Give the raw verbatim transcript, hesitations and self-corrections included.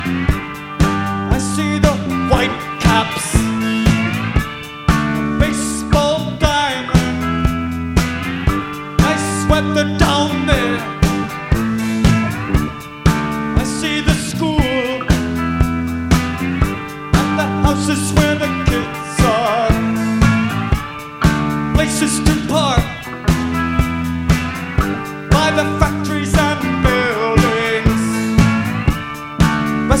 I see the white caps, baseball diamond. I sweat the